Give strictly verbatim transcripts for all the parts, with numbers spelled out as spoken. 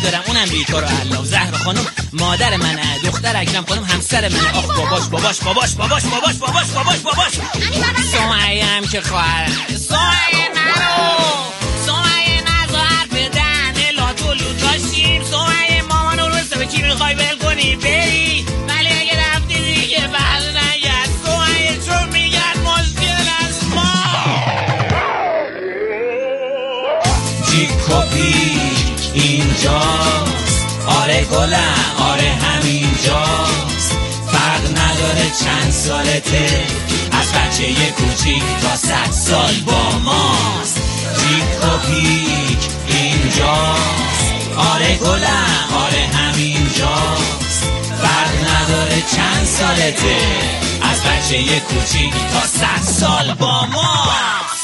دارم اونم بی تو رو الله. زهر خانم مادر منه، دختر اکرم خانم همسر منه. آخ باباش باباش باباش باباش باباش باباش باباش باباش سمیه هم که خواهرم. سمیه نرو، سمیه نزو حرف دهنه لاتو لوتاشیم. سمیه مامانو رو سبه کی میخوای بل کنی بری، ولی اگه رفتی دیگه بحل نگرد. سمیه چون میگرد مشکل از ما جیکوپی اینجاست. آره گلم آره همینجاست. فرق نداره چند سالته، از بچه یه کوچیک تا صد سال با ماست. جیک و پیک اینجاست. آره گلم آره همینجاست. فرق نداره چند سالته، از بچه یه کوچیک تا صد سال با ماست.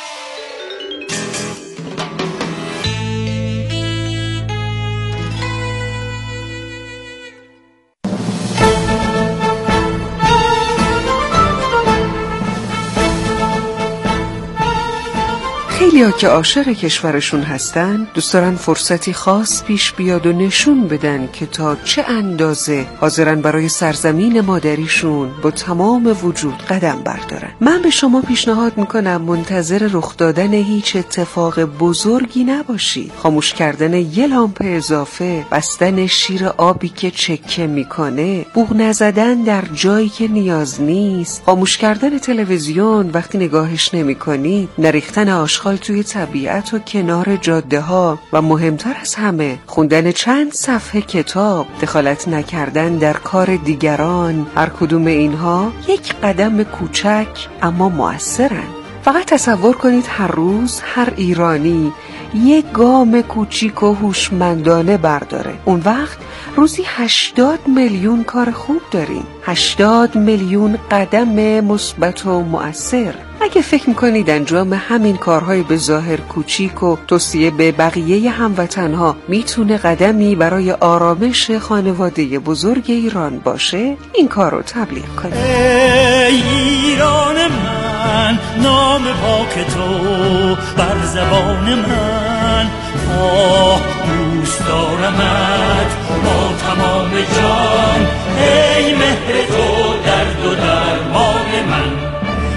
خیلی‌ها که عاشق کشورشون هستن دوست دارن فرصتی خاص پیش بیاد و نشون بدن که تا چه اندازه حاضرن برای سرزمین مادریشون با تمام وجود قدم بردارن. من به شما پیشنهاد میکنم منتظر رخ دادن هیچ اتفاق بزرگی نباشی. خاموش کردن یه لامپ اضافه، بستن شیر آبی که چکه میکنه، بوق نزدن در جایی که نیاز نیست، خاموش کردن تلویزیون وقتی نگاهش نمیکنی، نریختن آشغال توی طبیعت و کنار جاده ها و مهمتر از همه خوندن چند صفحه کتاب، دخالت نکردن در کار دیگران. هر کدوم اینها یک قدم کوچک اما مؤثرن. فقط تصور کنید هر روز هر ایرانی یک گام کوچیک و هوشمندانه برداره. اون وقت روزی هشتاد میلیون کار خوب داریم، هشتاد میلیون قدم مثبت و مؤثر. اگه فکر میکنید انجام همین کارهای به ظاهر کوچیک و توصیه به بقیه هموطنها میتونه قدمی برای آرامش خانواده بزرگ ایران باشه، این کار رو تبلیغ کنید. ای ایران من، نام پاک تو بر زبان من، آه دوست دارمت با تمام جان. ای مهر تو درد و درمان من،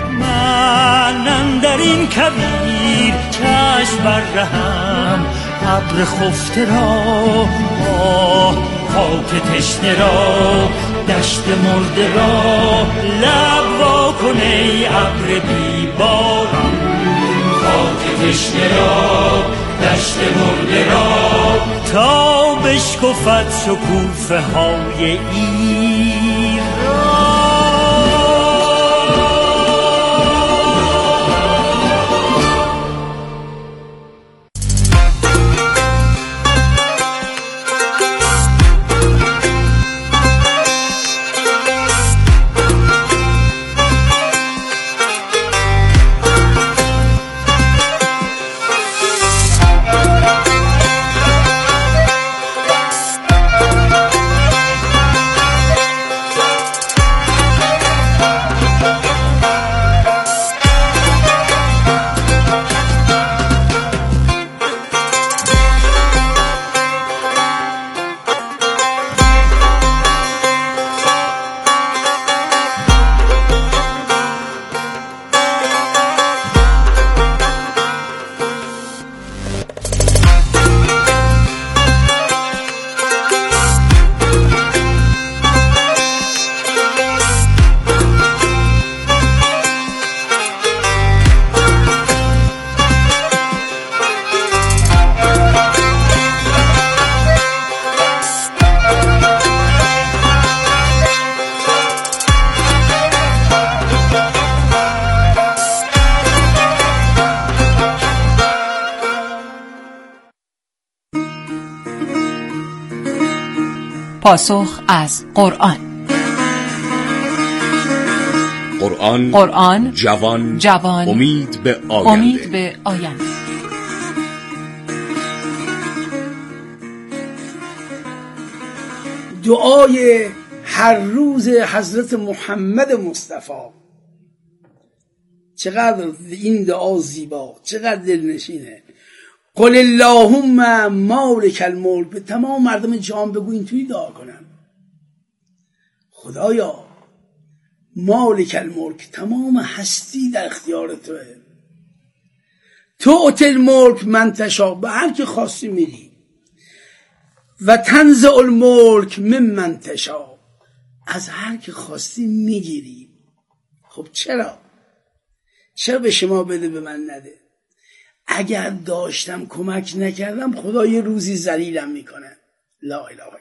من در این کویر چشم بر رهم، ابر خفته را آه خاک تشنه را، دشت مرده را لب وا کن ای ابر بی باران. خاک تشنه را دشت مرده را تا بشکفد شکوفه های ایران. پاسخ از قرآن. قرآن قرآن جوان جوان امید به آینده. امید به آینده. دعای هر روز حضرت محمد مصطفی، چقدر این دعا زیبا، چقدر دلنشینه. قل اللهم مالک الملک، به تمام مردم جهان بگو اینطوری دعا کنن. خدایا مالک الملک، تمام هستی در اختیار توه. تو اتل ملک من تشا، به هر که خواستی میدی. و تنزع الملک من من تشا، از هر که خواستی میگیری. خب چرا؟ چرا به شما بده به من نده؟ اگر داشتم کمک نکردم خدا یه روزی ذلیلم میکنه. لا اله الا الله.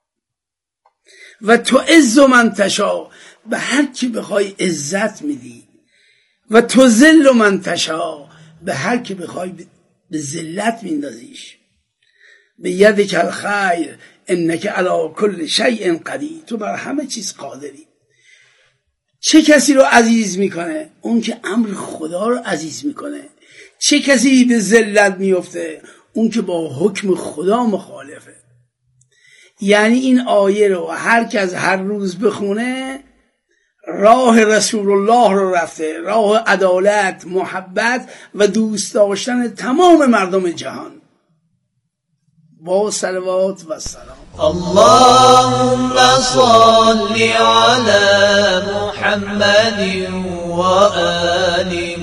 و تو عز من تشا، به هر کی بخوای عزت میدی. و تو ذل من تشا، به هر کی بخوای به ذلت میندازیش. به یدک الخیر انک علی کل شیء قدیر، تو بر همه چیز قادری. چه کسی رو عزیز میکنه؟ اون که امر خدا رو عزیز میکنه. چه کسی به ذلت میفته؟ اون که با حکم خدا مخالفه. یعنی این آیه رو هر کس هر روز بخونه راه رسول الله رو رفته، راه عدالت، محبت و دوست داشتن تمام مردم جهان. با صلوات و سلام. اللهم صل على محمد و آل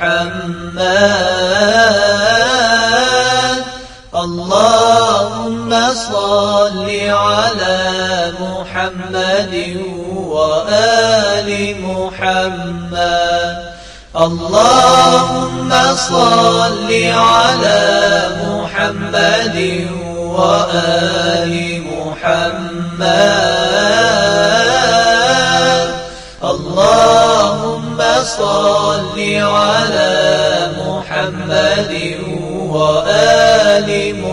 محمد. اللهم صل على محمد و آل محمد. اللهم صل على محمد و آل محمد. اللهم صل على محمد و آل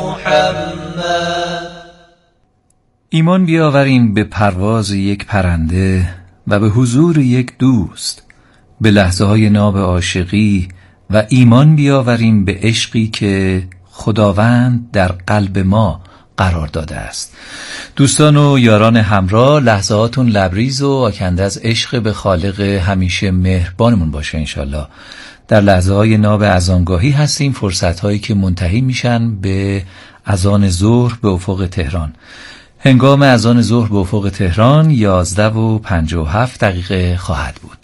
محمد. ایمان بیاوریم به پرواز یک پرنده و به حضور یک دوست، به لحظه های ناب عاشقی، و ایمان بیاوریم به عشقی که خداوند در قلب ما قرار داده است. دوستان و یاران همراه، لحظاتون لبریز و آکنده از عشق به خالق همیشه مهربانمون باشه انشالله. در لحظه های ناب اذانگاهی هستیم، فرصت هایی که منتهی میشن به اذان ظهر به افق تهران. هنگام اذان ظهر به افق تهران یازده و پنجاه و هفت دقیقه خواهد بود.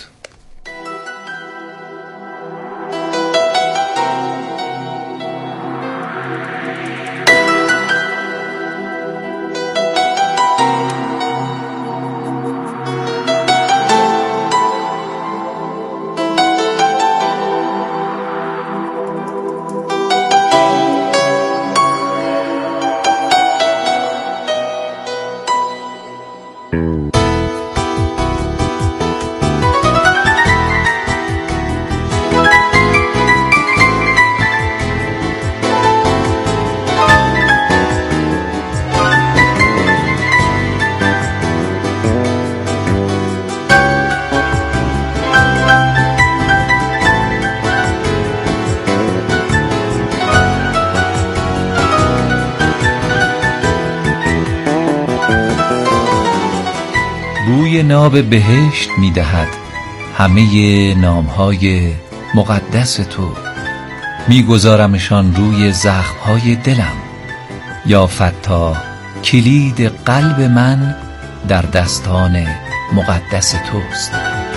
بوی ناب بهشت می دهد همه نامهای مقدس تو، می گذارمشان روی زخمهای دلم. یا فتاح، کلید قلب من در دستان مقدس توست.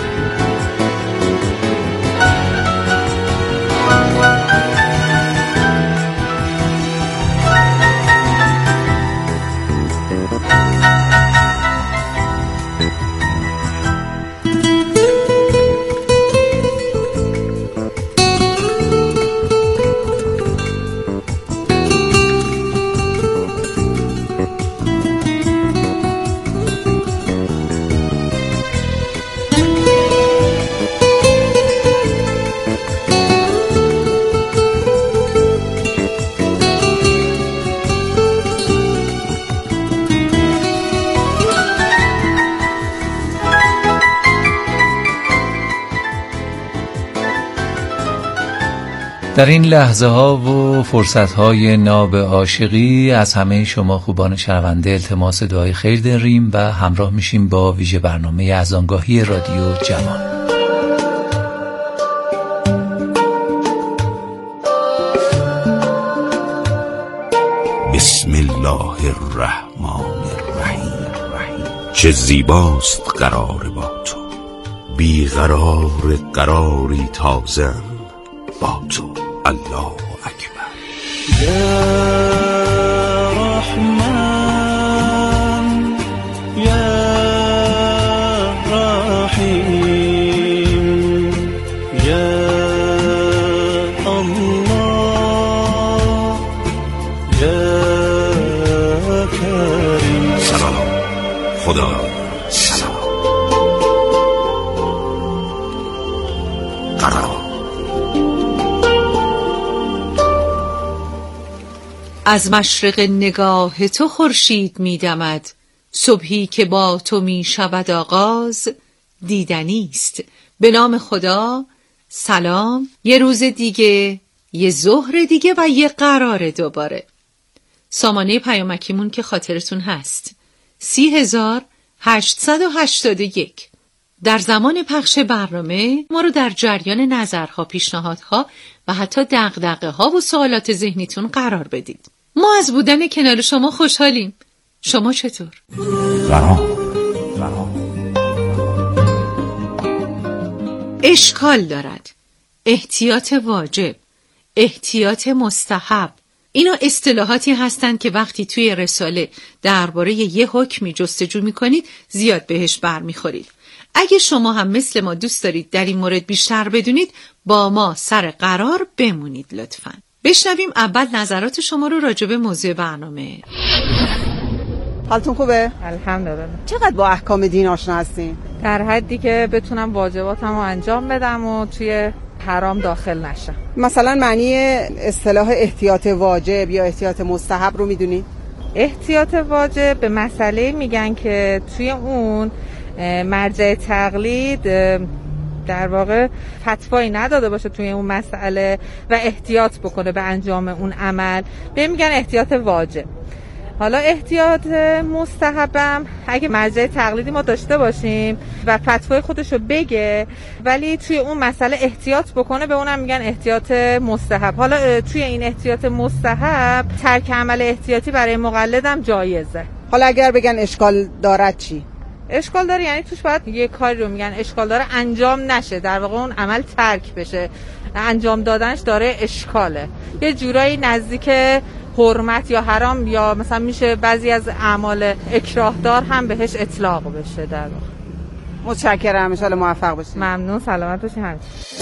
در این لحظه ها و فرصت های ناب عاشقی از همه شما خوبان شنونده التماس دعای خیر داریم و همراه میشیم با ویژه برنامه اذانگاهی رادیو جوان. الله الرحمن الرحیم. چه زیباست قرار با تو، بیقرار قراری تازم با تو. الله اکبر. یا رحمان یا رحیم یا الله یا کریم. سلام خدا سلام. قرار. از مشرق نگاه تو خورشید می‌دمد، صبحی که با تو می شود آغاز دیدنی است. به نام خدا. سلام. یه روز دیگه، یه ظهر دیگه و یه قرار دوباره. سامانه پیامکیمون که خاطرتون هست سی هزار هشتصد و هشتاد و یک. در زمان پخش برنامه ما رو در جریان نظرها، پیشنهادها و حتی دغدغه ها و سوالات ذهنیتون قرار بدید. ما از بودن کنار شما خوشحالیم. شما چطور؟ برام اشکال دارد، احتیاط واجب، احتیاط مستحب، اینا اصطلاحاتی هستند که وقتی توی رساله درباره یه حکمی جستجو میکنید زیاد بهش برمیخورید. اگه شما هم مثل ما دوست دارید در این مورد بیشتر بدونید، با ما سر قرار بمونید لطفاً. بشنویم اول نظرات شما رو راجع به موضوع برنامه. حالتون خوبه؟ الحمدلله. چقدر با احکام دین آشنا هستین؟ در حدی که بتونم واجباتم رو انجام بدم و توی حرام داخل نشم. مثلا معنی اصطلاح احتیاط واجب یا احتیاط مستحب رو میدونی؟ احتیاط واجب به مسئله میگن که توی اون مرجع تقلید در واقع فتوایی نداده باشه توی اون مسئله و احتیاط بکنه به انجام اون عمل، به میگن احتیاط واجب. حالا احتیاط مستحبم اگه مرجع تقلیدی ما داشته باشیم و فتوای خودشو بگه ولی توی اون مسئله احتیاط بکنه، به اونم میگن احتیاط مستحب. حالا توی این احتیاط مستحب ترک عمل احتیاطی برای مقلدم جایزه. حالا اگر بگن اشکال دارد چی؟ اشکال داره یعنی توش باید یه کاری رو میگن اشکال داره انجام نشه، در واقع اون عمل ترک بشه، انجام دادنش داره اشکاله، یه جورایی نزدیک حرمت یا حرام، یا مثلا میشه بعضی از اعمال اکراهدار هم بهش اطلاق بشه. در واقع متشکرم، ان شاءالله موفق باشید. ممنون، سلامت باشید. همین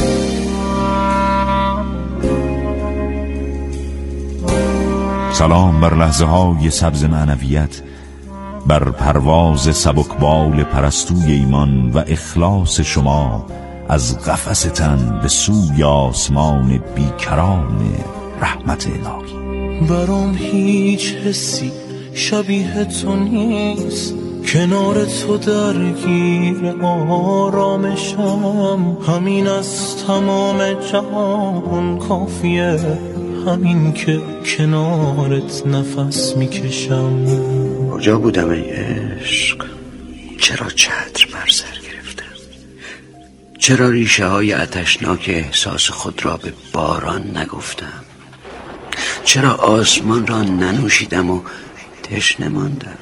سلام بر لحظه های سبز معنویت، بر پرواز سبکبال پرستوی ایمان و اخلاص شما از قفس تن به سوی آسمان بیکران رحمت الهی. برام هیچ حسی شبیه تو نیست، کنار تو درگیر آرامشم، همین از تمام جهان کافیه، همین که کنارت نفس میکشم. کجا بودم ای عشق؟ چرا چتر بر سر گرفتم؟ چرا ریشه های آتشناک احساس خود را به باران نگفتم؟ چرا آسمان را ننوشیدم و تشنه ماندم؟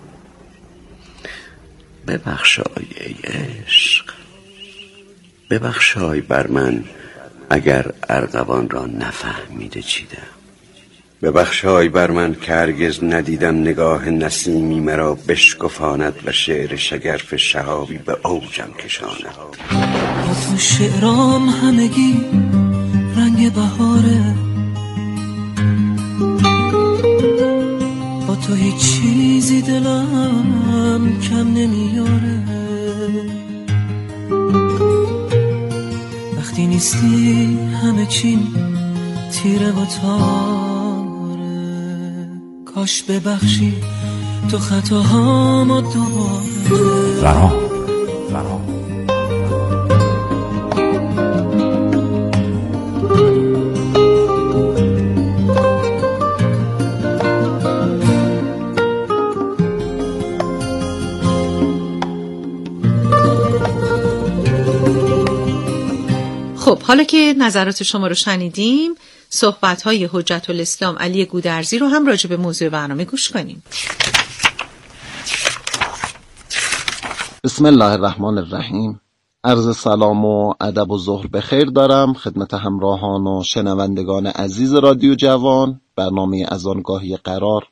ببخشای ای عشق، ببخشای بر من اگر ارغوان را نفهمیده چیدم. ببخشای بر من که هرگز ندیدم نگاه نسیمی مرا بشکفاند و شعر شگرف شهابی به اوجم کشاند. با تو شعرام همگی رنگ بهاره، با تو هیچ چیزی دلم کم نمیاره، وقتی نیستی همه چیم تیره و تاره، کاش ببخشی تو خطاهامو دوباره. فرام فرام خب حالا که نظرات شما رو شنیدیم، صحبت‌های حجت الاسلام علی گودرزی رو هم راجع به موضوع برنامه گوش کنیم. بسم الله الرحمن الرحیم. عرض سلام و ادب و ظهر بخیر دارم خدمت همراهان و شنوندگان عزیز رادیو جوان، برنامه اذانگاهی قرار.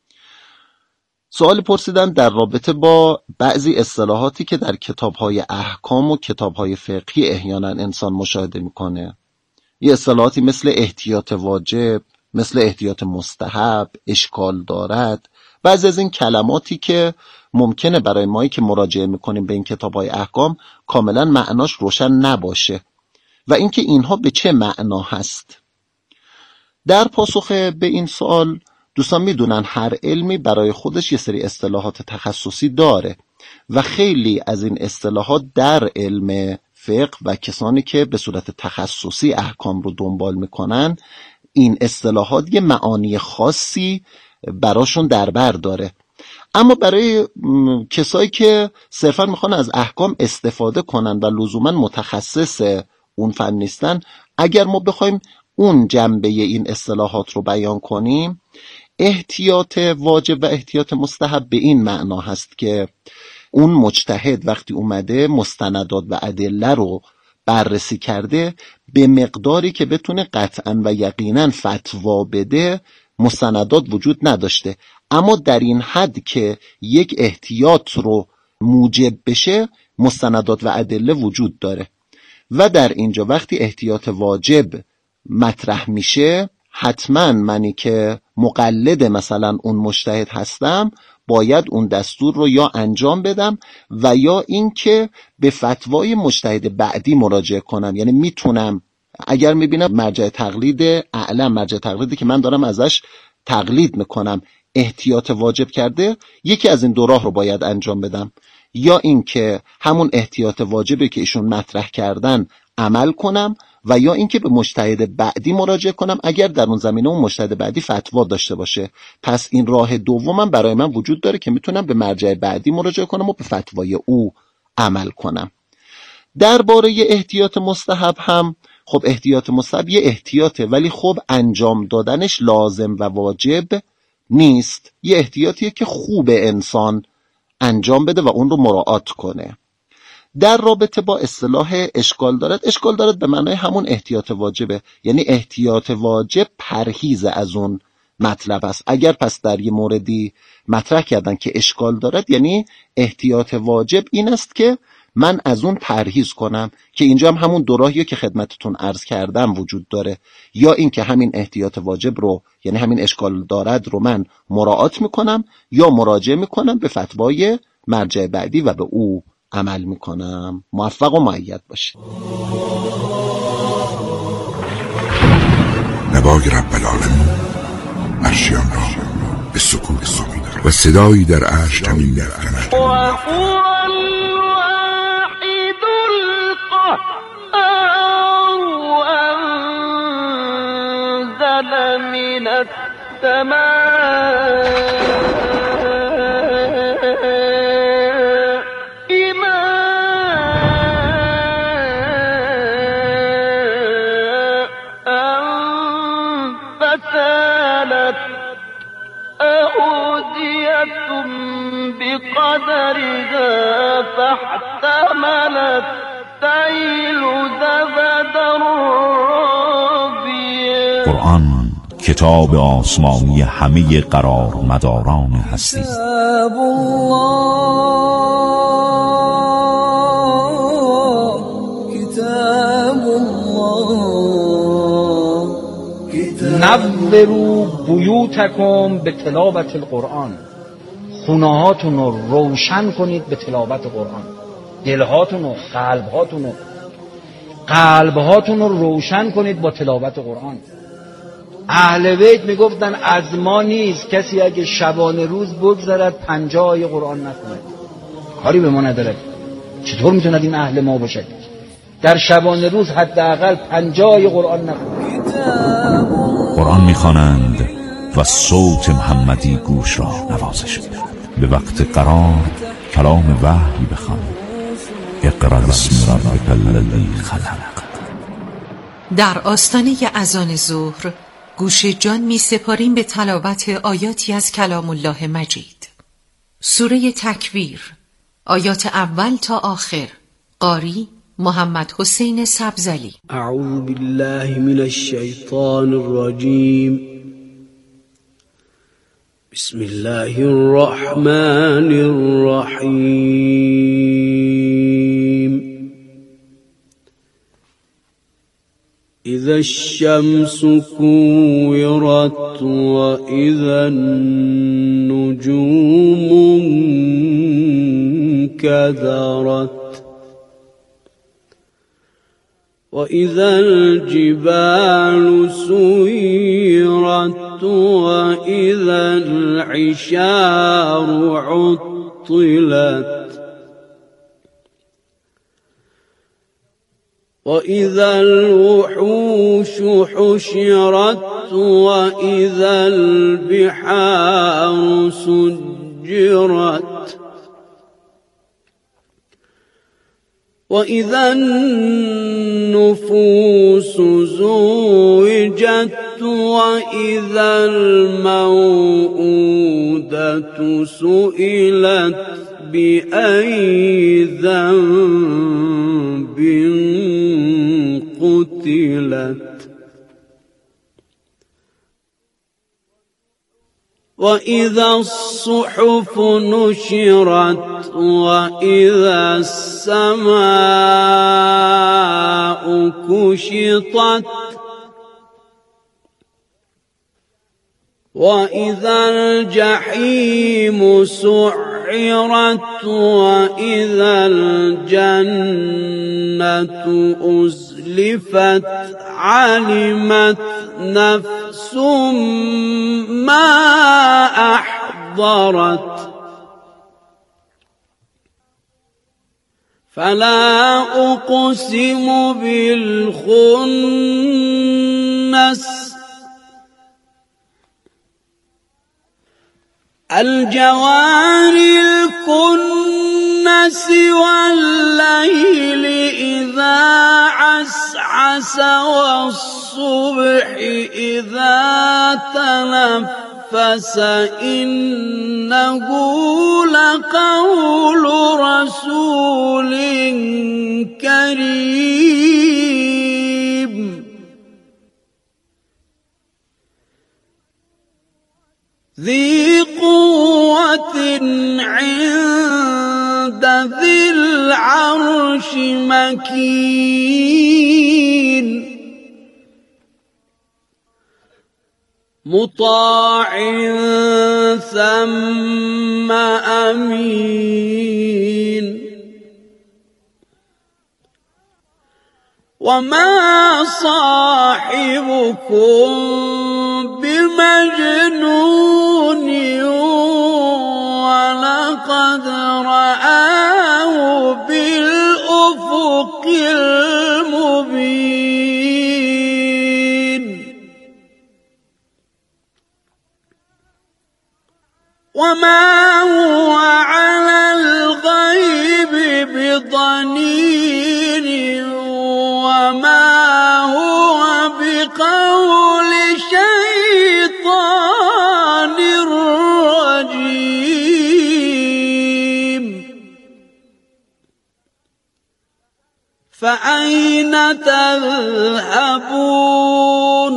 سوالی پرسیدن در رابطه با بعضی اصطلاحاتی که در کتاب‌های احکام و کتاب‌های فقهی احیانا انسان مشاهده می‌کنه. یه اصطلاحاتی مثل احتیاط واجب، مثل احتیاط مستحب، اشکال دارد. بعضی از این کلماتی که ممکنه برای مایی که مراجعه میکنیم به این کتاب‌های احکام کاملا معناش روشن نباشه و اینکه اینها به چه معنا هست. در پاسخ به این سوال دوستان میدونن هر علمی برای خودش یه سری اصطلاحات تخصصی داره و خیلی از این اصطلاحات در علم فقه و کسانی که به صورت تخصصی احکام رو دنبال میکنن این اصطلاحات یه معانی خاصی براشون در بر داره. اما برای کسایی که صرفا میخوان از احکام استفاده کنن و لزوما متخصص اون فن نیستن، اگر ما بخوایم اون جنبه این اصطلاحات رو بیان کنیم، احتیاط واجب و احتیاط مستحب به این معنا هست که اون مجتهد وقتی اومده مستندات و ادله رو بررسی کرده به مقداری که بتونه قطعا و یقینا فتوا بده مستندات وجود نداشته، اما در این حد که یک احتیاط رو موجب بشه مستندات و ادله وجود داره. و در اینجا وقتی احتیاط واجب مطرح میشه، حتما منی که مقلد مثلا اون مجتهد هستم باید اون دستور رو یا انجام بدم و یا اینکه به فتوای مجتهد بعدی مراجعه کنم. یعنی میتونم اگر میبینم مرجع تقلید اعلم، مرجع تقلیدی که من دارم ازش تقلید میکنم، احتیاط واجب کرده، یکی از این دو راه رو باید انجام بدم، یا اینکه همون احتیاط واجبی که ایشون مطرح کردن عمل کنم و یا اینکه به مجتهد بعدی مراجعه کنم اگر در اون زمینه اون مجتهد بعدی فتوا داشته باشه. پس این راه دومم برای من وجود داره که میتونم به مرجع بعدی مراجعه کنم و به فتوای او عمل کنم. درباره احتیاط مستحب هم خب احتیاط مستحب یه احتیاطه، ولی خب انجام دادنش لازم و واجب نیست. یه احتیاطیه که خوب انسان انجام بده و اون رو مراعات کنه. در رابطه با اصطلاح اشکال دارد، اشکال دارد به معنای همون احتیاط واجبه، یعنی احتیاط واجب پرهیز از اون مطلب است. اگر پس در یه موردی مطرح کردن که اشکال دارد، یعنی احتیاط واجب این است که من از اون پرهیز کنم، که اینجا هم همون دو راهیه که خدمتتون عرض کردم وجود داره، یا این که همین احتیاط واجب رو یعنی همین اشکال دارد رو من مراعات میکنم یا مراجعه میکنم به فتوای مرجع بعدی و به او عمل میکنم. موفق و مؤید باشید. نوای رب العالمین عرشیان را به سکوت سمیدن و صدایی در عرش تمین می‌افکند. من السماء ماء فسالت أودية بقدرها فاحتملت سيل زبدا رابيا. قرآن کتاب آسمانی همه قرار مداران هستی. کتاب الله کتاب الله نوروا بیوتکم به تلاوت القرآن. خونهاتون رو روشن کنید به تلاوت قرآن. دلهاتون و قلبهاتون و قلبهاتون رو روشن کنید با تلاوت قرآن. اهل بیت میگفتن از ما نیست کسی اگه شبانه روز بگذرد پنجاه آیه قرآن نخونه، کاری به ما نداره. چطور میتوند این اهل ما باشد؟ در شبانه روز حداقل پنجاه آیه قرآن نخونه. قرآن میخوانند و صوت محمدی گوش را نوازش میدهد. به وقت قرار کلام وحی بخوان. اقرأ بسم ربک الذی خلق. در آستانه اذان ظهر گوش جان می سپاریم به تلاوت آیاتی از کلام الله مجید. سوره تکویر، آیات اول تا آخر. قاری محمد حسین سبزلی. اعوذ بالله من الشیطان الرجیم. بسم الله الرحمن الرحیم. اذا الشمس كورت واذا النجوم انكدرت وإذا الجبال سيرت وإذا العشار عطلت وإذا الوحوش حشرت وإذا البحار سجرت وإذا النفوس زوجت وإذا الموءودة سئلت بأي ذنب قتلت وإذا الصحف نشرت وإذا السماء كشطت وإذا الجحيم سعرت وإذا الجنة أزلفت علمت نفس ما أحضرت فلا أقسم بالخنس الجوار الكنس والليل إذا عسعس والصبح إذا تنفس إنه لقول رسول كريم ذي قوة عند ذي العرش مكين مطاع ثم أمين وما صاحبكم بمجنون ولقد رآه بالأفق المبين وما هو على الغيب بضنين وما هو بقول شيطان رجيم فأين تذهبون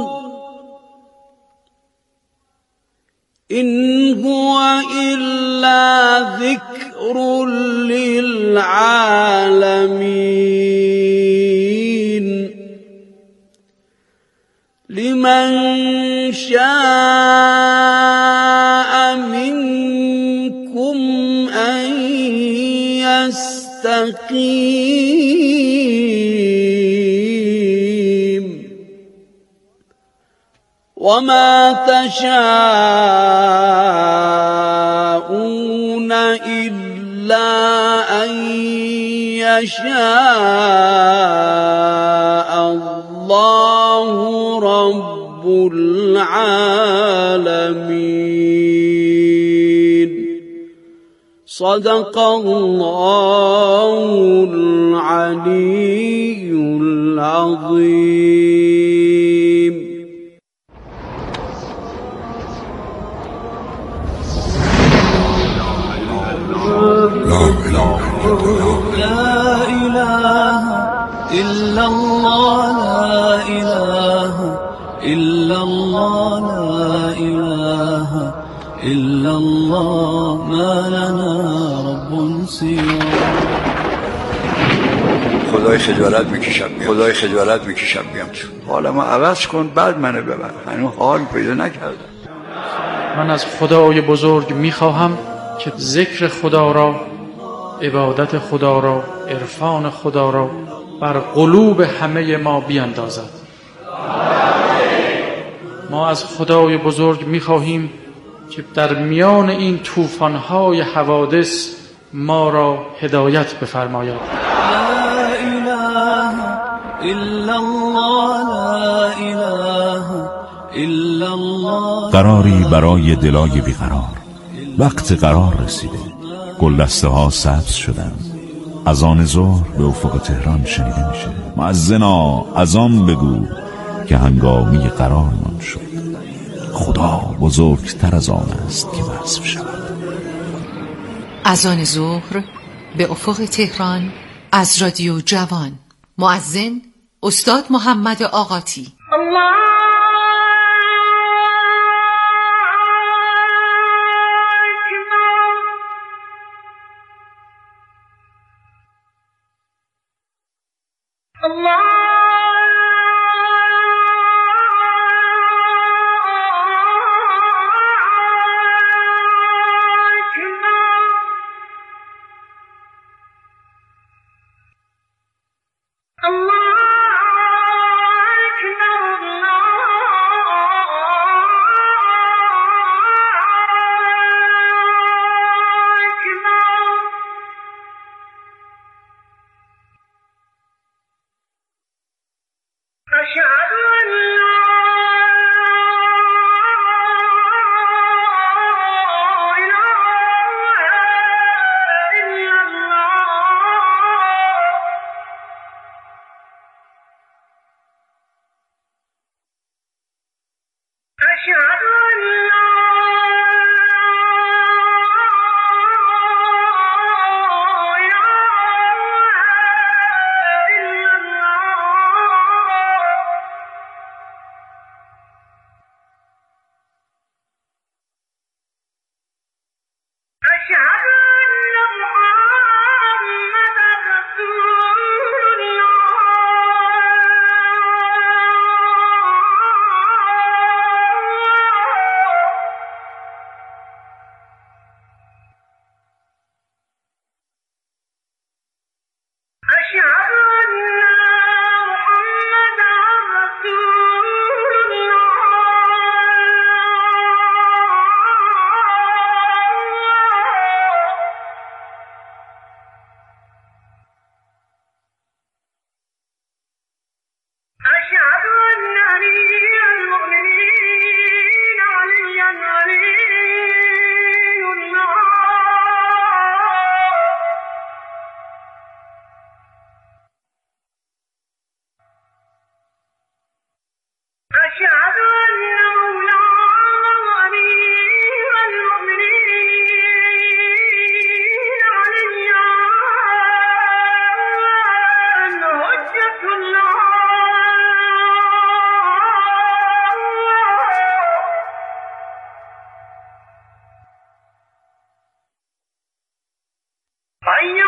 إن هو إلا ذكر للعالمين لمن شاء منكم أن يستقيم وما تشاءون إلا أن يشاء الله رب العالمين صدق الله العلي العظيم. اله الا الله لا اله الا الله لا اله الا الله ما لنا رب سواه. خدای خجالت میکشم خدای خجالت میکشم بیام تو حالا ما عوض کن بعد منو ببر. هنوز حال پیدا نکردم. من از خدای بزرگ میخواهم که ذکر خدا را، عبادت خدا را، عرفان خدا را بر قلوب همه ما بیاندازد. ما از خدای بزرگ میخواهیم که در میان این طوفان‌های حوادث ما را هدایت بفرماید. قراری برای دلای بیقرار. وقت قرار رسیده. گلدسته ها سبز شدن. اذان ظهر به افق تهران شنیده میشه. مؤذنا اذان بگو که هنگامی قرارمان شد. خدا بزرگتر از آن است که وصف شود. اذان ظهر به افق تهران از رادیو جوان. مؤذن استاد محمد آقاتی. الله حي